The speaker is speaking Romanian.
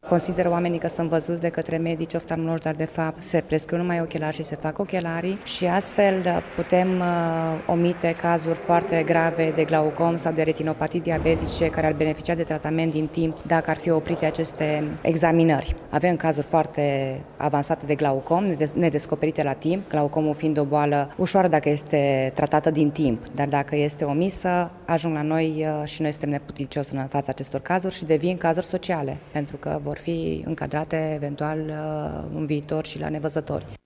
Consideră oamenii că sunt văzuți de către medici oftalmologi, dar de fapt se prescriu numai ochelari și se fac ochelarii și astfel putem omite cazuri foarte grave de glaucom sau de retinopatii diabetice care ar beneficia de tratament din timp dacă ar fi oprite aceste examinări. Avem cazuri foarte avansate de glaucom, nedescoperite la timp, glaucomul fiind o boală ușoară dacă este tratată din timp, dar dacă este omisă, ajung la noi și noi suntem neputicioși în fața acestor cazuri și devin cazuri sociale, pentru că vor fi încadrate eventual în viitor și la nevăzători.